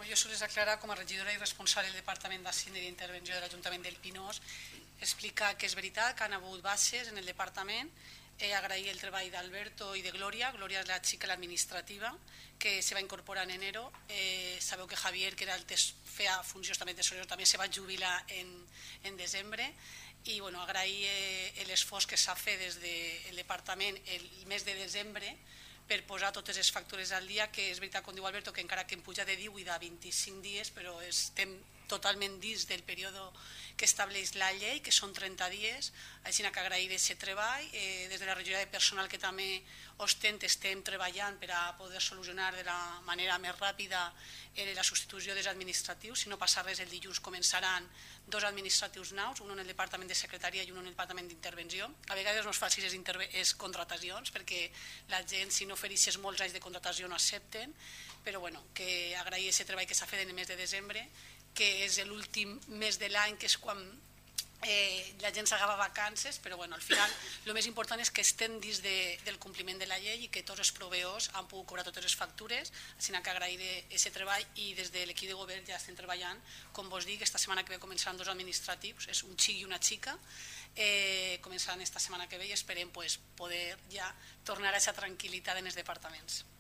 jo sols aclarar com a regidora i responsable del Departament d'Ascens i d'Intervenció de l'Ajuntament del Pinós, explicar que és veritat que han hagut baixes en el departament, agrair el treball d'Alberto i de Glòria. Glòria és la xica administrativa que se va incorporar en enero. Sabeu que Javier, que era feia funcions també de tesorero, també se va jubilar en desembre. I agrair l'esforç que s'ha fet des del departament el mes de desembre per posar totes les factures al dia, que és veritat, com diu Alberto, que encara que hem pujat de 18 a 25 dies, però estem totalment dins del període que estableix la llei, que són 30 dies, així que agrair aquest treball. Des de la regidoria de personal, que també ostent, estem treballant per a poder solucionar de la manera més ràpida la substitució dels administratius. Si no passa res, el dilluns començaran 2 administratius nous, un en el Departament de Secretaria i un en el Departament d'Intervenció. A vegades no és fàcil les contratacions, perquè la gent, si no ofereixes molts anys de contratació, no accepten, però que agrair aquest treball que s'ha fet en el mes de desembre, que és l'últim mes de l'any, que és quan la gent s'agafa vacances, però al final el més important és que estem dins del compliment de la llei i que tots els proveïdors han pogut cobrar totes les factures, així que agrair aquest treball. I des de l'equip de govern ja estem treballant, com vos dic, esta setmana que ve començaran 2 administratius, és un xic i una xica, començaran esta setmana que ve i esperem poder ja tornar a aquesta tranquil·litat en els departaments.